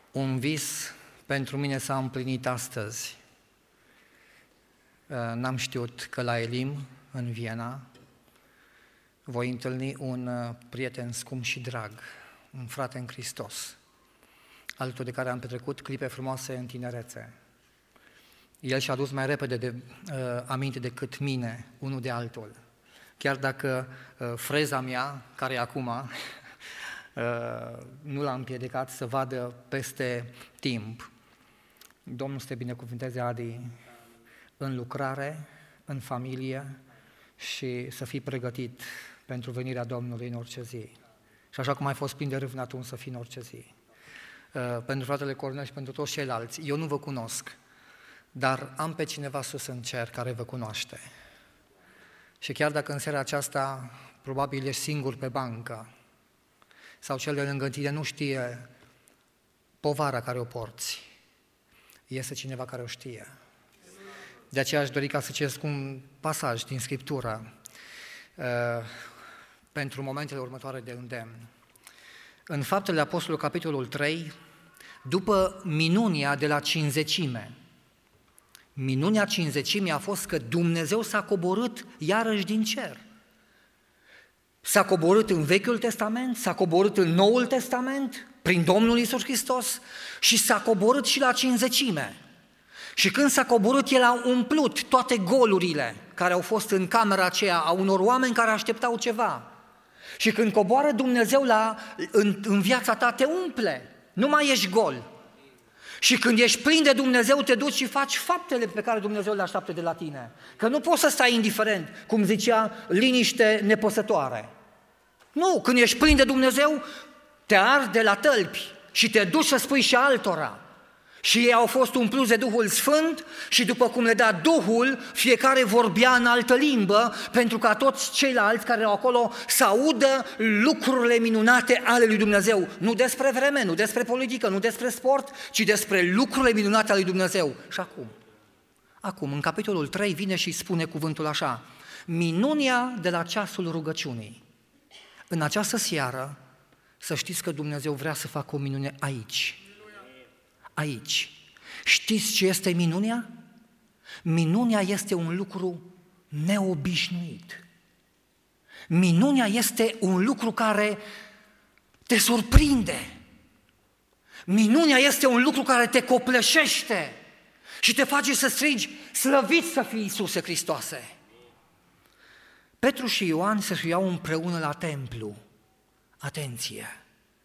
Un vis pentru mine s-a împlinit astăzi. N-am știut că la Elim, în Viena, voi întâlni un prieten scump și drag, un frate în Hristos, alături de care am petrecut clipe frumoase în tinerețe. El și-a dus mai repede aminte decât mine, unul de altul. Chiar dacă freza mea, care e acum, nu l-a împiedicat să vadă peste timp. Domnul să te binecuvânteze, Adi, în lucrare, în familie și să fii pregătit pentru venirea Domnului în orice zi. Și așa cum ai fost plin de râvnă atunci, să fii în orice zi. Pentru fratele Cornel și pentru toți ceilalți, eu nu vă cunosc, dar am pe cineva sus în cer care vă cunoaște. Și chiar dacă în seara aceasta probabil ești singur pe bancă sau cel de lângă tine nu știe povara care o porți, este cineva care o știe. De aceea aș dori ca să citesc un pasaj din Scriptură pentru momentele următoare de îndemn. În Faptele Apostolului, capitolul 3, după minunia de la Cincizecime, minunea Cincizecimii a fost că Dumnezeu s-a coborât iarăși din cer. S-a coborât în Vechiul Testament, s-a coborât în Noul Testament, prin Domnul Iisus Hristos și s-a coborât și la Cincizecime. Și când s-a coborât, El a umplut toate golurile care au fost în camera aceea a unor oameni care așteptau ceva. Și când coboară Dumnezeu în viața ta, te umple, nu mai ești gol. Și când ești plin de Dumnezeu, te duci și faci faptele pe care Dumnezeu le așteaptă de la tine. Că nu poți să stai indiferent, cum zicea, liniște nepăsătoare. Nu, când ești plin de Dumnezeu, te arzi de la tălpi și te duci să spui și altora. Și ei au fost umpluți de Duhul Sfânt și după cum le da Duhul, fiecare vorbea în altă limbă, pentru ca toți ceilalți care erau acolo să audă lucrurile minunate ale lui Dumnezeu. Nu despre vreme, nu despre politică, nu despre sport, ci despre lucrurile minunate ale lui Dumnezeu. Și acum, în capitolul 3 vine și spune cuvântul așa: minunia de la ceasul rugăciunii. În această seară, să știți că Dumnezeu vrea să facă o minune aici. Aici. Știți ce este minunia? Minunia este un lucru neobișnuit. Minunia este un lucru care te surprinde. Minunia este un lucru care te copleșește și te face să strigi: slăvit să fii Iisuse Hristoase! Petru și Ioan se suiau împreună la templu. Atenție!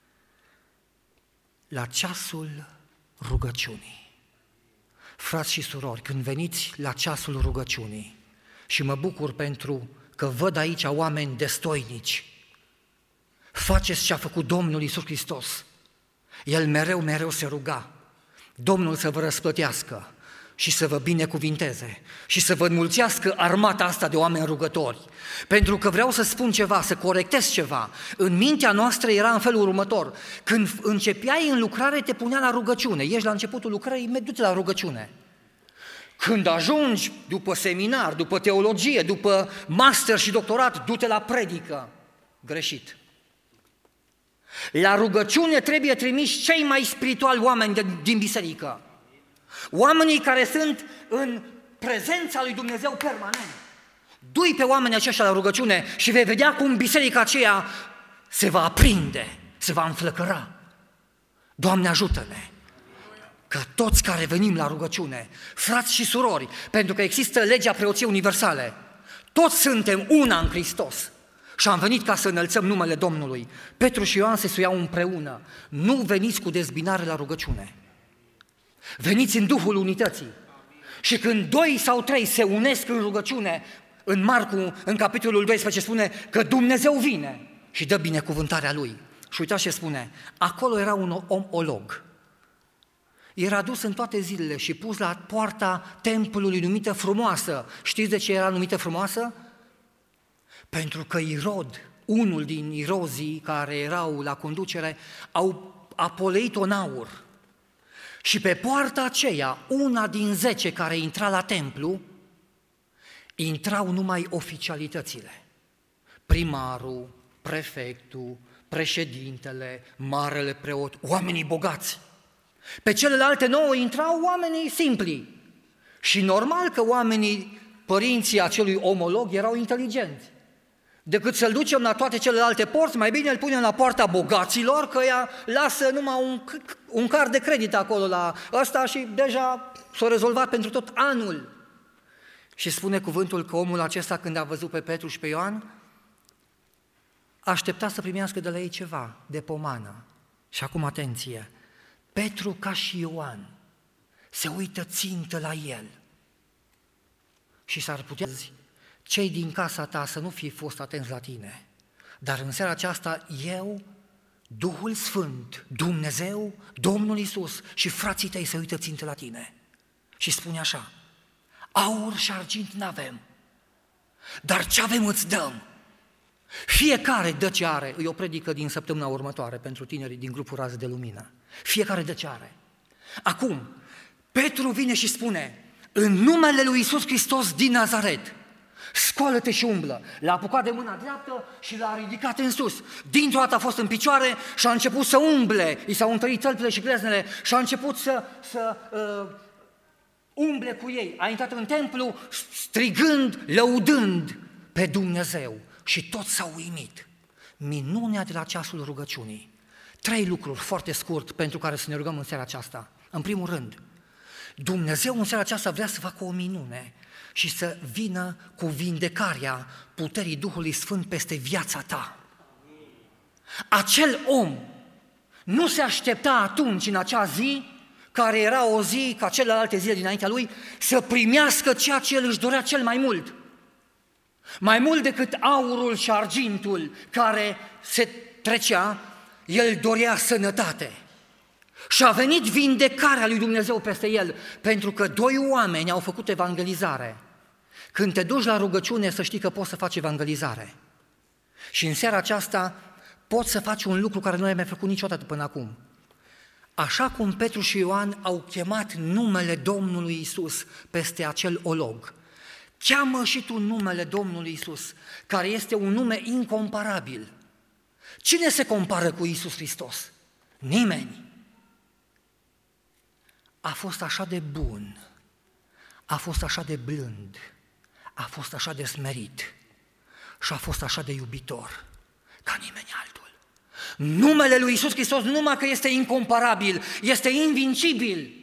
La ceasul rugăciunii. Frați și surori, când veniți la ceasul rugăciunii, și mă bucur pentru că văd aici oameni destoinici, faceți ce a făcut Domnul Iisus Hristos. El mereu se ruga. Domnul să vă răsplătească și să vă binecuvinteze și să vă înmulțească armata asta de oameni rugători. Pentru că vreau să spun ceva, să corectez ceva. În mintea noastră era în felul următor: când începeai în lucrare, te punea la rugăciune. Ești la începutul lucrării, du-te la rugăciune. Când ajungi după seminar, după teologie, după master și doctorat, du-te la predică. Greșit. La rugăciune trebuie trimiși cei mai spirituali oameni din biserică. Oamenii care sunt în prezența lui Dumnezeu permanent. Du-i pe oamenii aceștia la rugăciune și vei vedea cum biserica aceea se va aprinde, se va înflăcăra. Doamne, ajută-ne! Că toți care venim la rugăciune, frați și surori, pentru că există legea preoției universale, toți suntem una în Hristos și am venit ca să înălțăm numele Domnului. Petru și Ioan se suiau împreună. Nu veniți cu dezbinare la rugăciune. Veniți în Duhul unității. Și când 2 sau 3 se unesc în rugăciune, în Marcu, în capitolul 12, spune că Dumnezeu vine și dă binecuvântarea Lui. Și uitați ce spune: acolo era un om olog. Era dus în toate zilele și pus la poarta templului numită Frumoasă. Știți de ce era numită Frumoasă? Pentru că Irod, unul din irozii care erau la conducere, a poleit-o în aur. Și pe poarta aceea, una din 10 care intra la templu, intrau numai oficialitățile. Primarul, prefectul, președintele, marele preot, oamenii bogați. Pe celelalte 9 intrau oamenii simpli. Și normal că părinții acelui omolog erau inteligenți. Decât să-l ducem la toate celelalte porți, mai bine îl punem la poarta bogaților, că ea lasă numai un card de credit acolo la ăsta și deja s-a rezolvat pentru tot anul. Și spune cuvântul că omul acesta, când a văzut pe Petru și pe Ioan, aștepta să primească de la ei ceva, de pomană. Și acum atenție, Petru, ca și Ioan, se uită țintă la el. Și s-ar putea cei din casa ta să nu fi fost atenți la tine, dar în seara aceasta eu, Duhul Sfânt, Dumnezeu, Domnul Iisus și frații tăi se uită țintă la tine. Și spune așa: aur și argint n-avem, dar ce avem îți dăm. Fiecare dă ce are. E o predică din săptămâna următoare pentru tinerii din grupul Raze de Lumină. Fiecare dă ce are. Acum, Petru vine și spune: în numele lui Iisus Hristos din Nazaret, scoală-te și umblă. L-a apucat de mâna dreaptă și l-a ridicat în sus. Dintr-o dată a fost în picioare și a început să umble. I s-au întărit tălpile și gleznele și a început să umble cu ei. A intrat în templu strigând, lăudând pe Dumnezeu. Și toți s-au uimit. Minunea de la ceasul rugăciunii. 3 lucruri foarte scurt pentru care să ne rugăm în seara aceasta. În primul rând, Dumnezeu în seara aceasta vrea să facă o minune și să vină cu vindecarea puterii Duhului Sfânt peste viața ta. Acel om nu se aștepta atunci, în acea zi, care era o zi ca celelalte zile dinaintea lui, să primească ceea ce el își dorea cel mai mult. Mai mult decât aurul și argintul care se trecea, el dorea sănătate. Și a venit vindecarea lui Dumnezeu peste el, pentru că 2 oameni au făcut evangelizare. Când te duci la rugăciune, să știi că poți să faci evangelizare. Și în seara aceasta poți să faci un lucru care nu ai mai făcut niciodată până acum. Așa cum Petru și Ioan au chemat numele Domnului Iisus peste acel olog, cheamă și tu numele Domnului Iisus, care este un nume incomparabil. Cine se compară cu Iisus Hristos? Nimeni. A fost așa de bun, a fost așa de blând, a fost așa de smerit și a fost așa de iubitor ca nimeni altul. Numele lui Iisus Hristos nu numai că este incomparabil, este invincibil.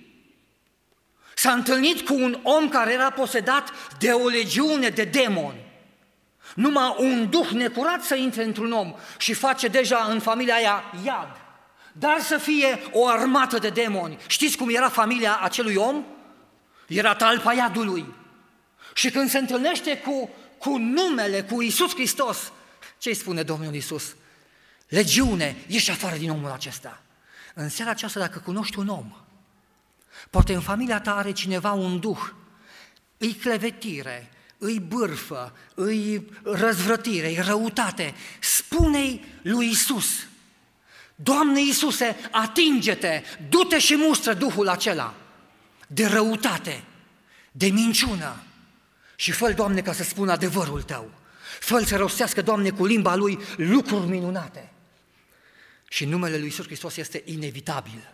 S-a întâlnit cu un om care era posedat de o legiune de demoni. Numai un duh necurat să intre într-un om și face deja în familia aia iad. Dar să fie o armată de demoni. Știți cum era familia acelui om? Era talpa iadului. Și când se întâlnește cu numele, cu Iisus Hristos, ce-i spune Domnul Iisus? Legiune, ieși afară din omul acesta. În seara aceasta, dacă cunoști un om, poate în familia ta are cineva un duh, îi clevetire, îi bârfă, îi răzvrătire, îi răutate, spune-i lui Iisus: Doamne Iisuse, atinge-te, du-te și mustră duhul acela de răutate, de minciună și fă-l, Doamne, ca să spună adevărul Tău. Fă-l să rostească, Doamne, cu limba lui lucruri minunate. Și numele lui Iisus Hristos este inevitabil.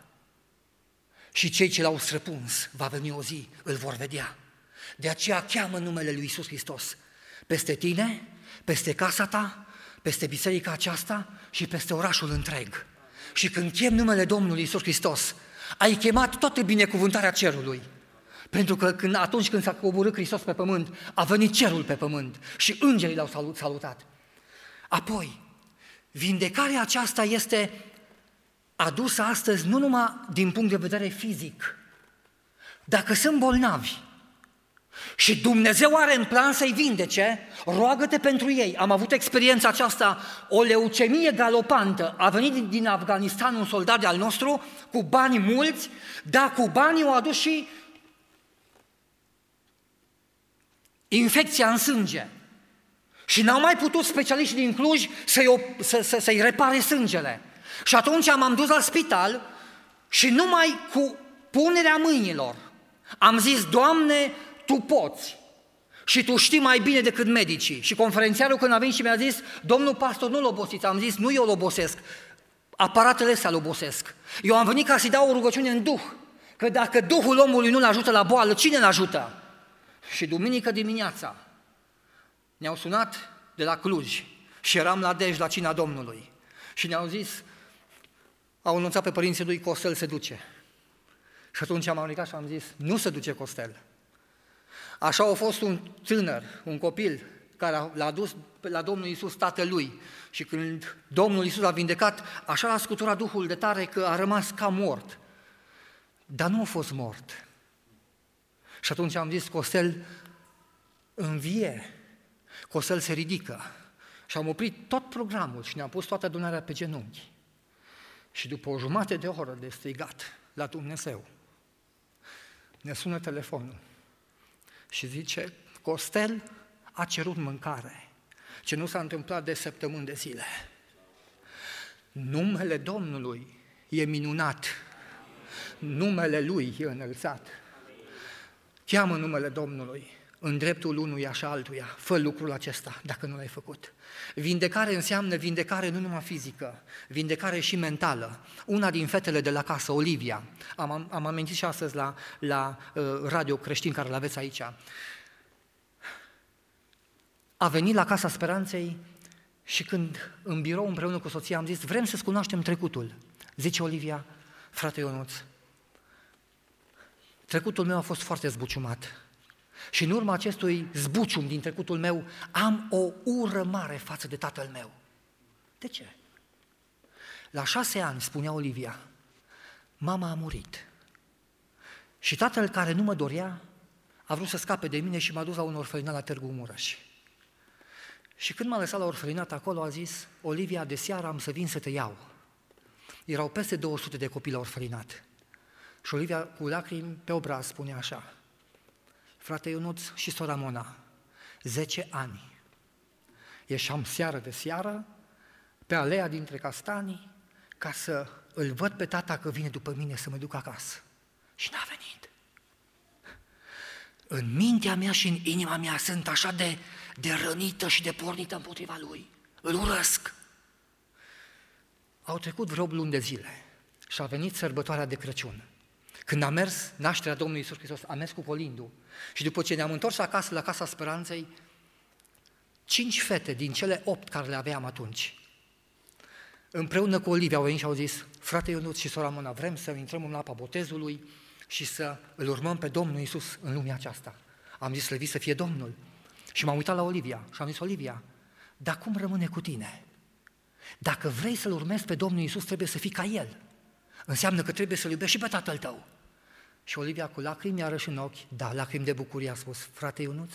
Și cei ce l-au străpuns, va veni o zi, îl vor vedea. De aceea cheamă numele lui Iisus Hristos peste tine, peste casa ta, peste biserica aceasta și peste orașul întreg. Și când chem numele Domnului Iisus Hristos, ai chemat toată binecuvântarea cerului. Pentru că atunci când s-a coborât Hristos pe pământ, a venit cerul pe pământ și îngerii l-au salutat. Apoi, vindecarea aceasta este adusă astăzi nu numai din punct de vedere fizic. Dacă sunt bolnavi și Dumnezeu are în plan să-i vindece, roagă-te pentru ei. Am avut experiența aceasta, o leucemie galopantă. A venit din Afganistan un soldat de-al nostru cu bani mulți, dar cu banii au adus și infecția în sânge. Și n-au mai putut specialiștii din Cluj să-i repare sângele. Și atunci m-am dus la spital și numai cu punerea mâinilor am zis: Doamne, Tu poți și Tu știi mai bine decât medicii. Și conferențiarul când a venit și mi-a zis: domnul pastor, nu-l obosiți. Am zis: nu eu-l obosesc. aparatele astea îl obosesc. Eu am venit ca să-i dau o rugăciune în Duh, că dacă Duhul omului nu-l ajută la boală, cine îl ajută? Și duminică dimineața ne-au sunat de la Cluj și eram la Dej, la cina Domnului. Și ne-au zis, au anunțat pe părinții lui, Costel se duce. Și atunci am ridicat și am zis, nu se duce Costel. Așa a fost un tânăr, un copil, care l-a dus la Domnul Iisus tatălui. Și când Domnul Iisus l-a vindecat, așa l-a scuturat Duhul de tare că a rămas ca mort. Dar nu a fost mort. Și atunci am zis, Costel învie, Costel se ridică. Și am oprit tot programul și ne-am pus toată adunarea pe genunchi. Și după o jumătate de oră de strigat la Dumnezeu, ne sună telefonul și zice, Costel a cerut mâncare, ce nu s-a întâmplat de săptămâni de zile. Numele Domnului e minunat, numele Lui e înălțat. Cheamă numele Domnului în dreptul unuia și altuia, fă lucrul acesta dacă nu l-ai făcut. Vindecare înseamnă vindecare nu numai fizică, vindecare și mentală. Una din fetele de la casă, Olivia, am amintit și astăzi la Radio Creștin care l-aveți aici, a venit la Casa Speranței și când în birou împreună cu soția am zis, vrem să-ți cunoaștem trecutul. Zice Olivia, frate Ionuț, trecutul meu a fost foarte zbuciumat. Și în urma acestui zbucium din trecutul meu, am o ură mare față de tatăl meu. De ce? La 6 ani, spunea Olivia, mama a murit. Și tatăl care nu mă dorea, a vrut să scape de mine și m-a dus la un orfelinat la Târgu Mureș. Și când m-a lăsat la orfelinat acolo, a zis, Olivia, de seară am să vin să te iau. Erau peste 200 de copii la orfelinat. Și Olivia, cu lacrimi pe obraz, spunea așa, frate Ionuț și sora Mona, 10 ani. Ieșeam seară de seară pe alea dintre castanii ca să îl văd pe tata că vine după mine să mă duc acasă. Și n-a venit. În mintea mea și în inima mea sunt așa de rănită și de pornită împotriva lui. Îl urăsc. Au trecut vreo 8 luni de zile și a venit sărbătoarea de Crăciun. Când a mers nașterea Domnului Iisus Hristos, a mers cu Colindu. Și după ce ne-am întors acasă la Casa Speranței, 5 fete din cele 8 care le aveam atunci, împreună cu Olivia au venit și au zis, frate Ionuț și sora Mona, vrem să intrăm în apa botezului și să îl urmăm pe Domnul Iisus în lumea aceasta. Am zis, slăvit să fie Domnul. Și m-am uitat la Olivia și am zis, Olivia, dar cum rămâne cu tine? Dacă vrei să-L urmezi pe Domnul Iisus, trebuie să fii ca El. Înseamnă că trebuie să-L iubești și pe tatăl tău. Și Olivia cu lacrimi iarăși în ochi, da, lacrimi de bucurie, a spus, frate Ionuț,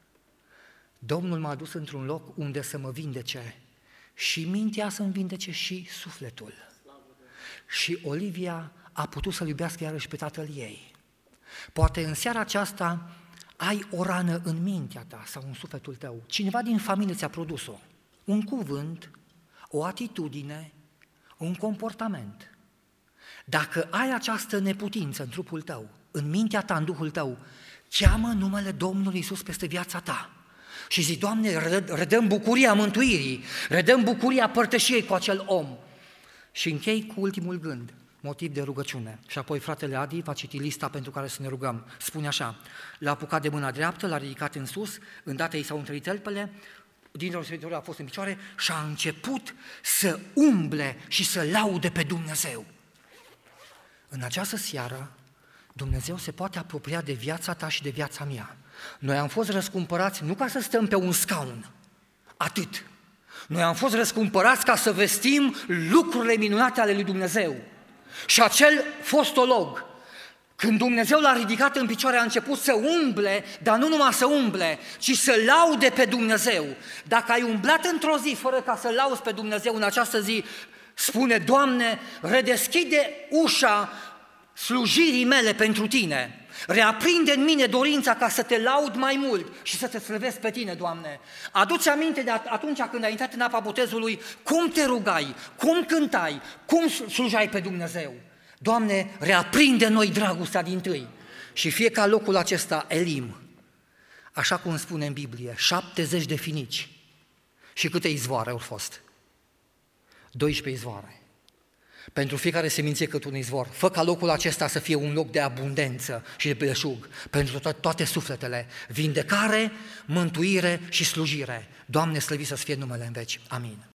Domnul m-a dus într-un loc unde să mă vindece și mintea să-mi vindece și sufletul. Și Olivia a putut să-L iubească iarăși pe tatăl ei. Poate în seara aceasta ai o rană în mintea ta sau în sufletul tău. Cineva din familie ți-a produs-o. Un cuvânt, o atitudine, un comportament. Dacă ai această neputință în trupul tău, în mintea ta, în duhul tău, cheamă numele Domnului Iisus peste viața ta și zi, Doamne, redăm bucuria mântuirii, redăm bucuria părtășiei cu acel om. Și închei cu ultimul gând, motiv de rugăciune. Și apoi fratele Adi va citi lista pentru care să ne rugăm. Spune așa, l-a apucat de mâna dreaptă, l-a ridicat în sus, îndată i s-au întărit tălpele, dintr-o săritură a fost în picioare și a început să umble și să laude pe Dumnezeu. În această seară, Dumnezeu se poate apropia de viața ta și de viața mea. Noi am fost răscumpărați nu ca să stăm pe un scaun, atât. Noi am fost răscumpărați ca să vestim lucrurile minunate ale lui Dumnezeu. Și acel fostolog, când Dumnezeu l-a ridicat în picioare, a început să umble, dar nu numai să umble, ci să laude pe Dumnezeu. Dacă ai umblat într-o zi fără ca să lauzi pe Dumnezeu în această zi, spune, Doamne, redeschide ușa slujirii mele pentru Tine. Reaprinde în mine dorința ca să Te laud mai mult și să Te slăvesc pe Tine, Doamne. Adu-ți aminte de atunci când ai intrat în apa botezului, cum te rugai, cum cântai, cum slujai pe Dumnezeu. Doamne, reaprinde în noi dragostea dintâi și fie ca locul acesta Elim, așa cum spune în Biblie, 70 de finici. Și câte izvoare au fost? 12 izvoare. Pentru fiecare seminție cât un izvor. Fă ca locul acesta să fie un loc de abundență și de belșug pentru toate sufletele, vindecare, mântuire și slujire. Doamne, slăvit să fie numele în veci. Amin.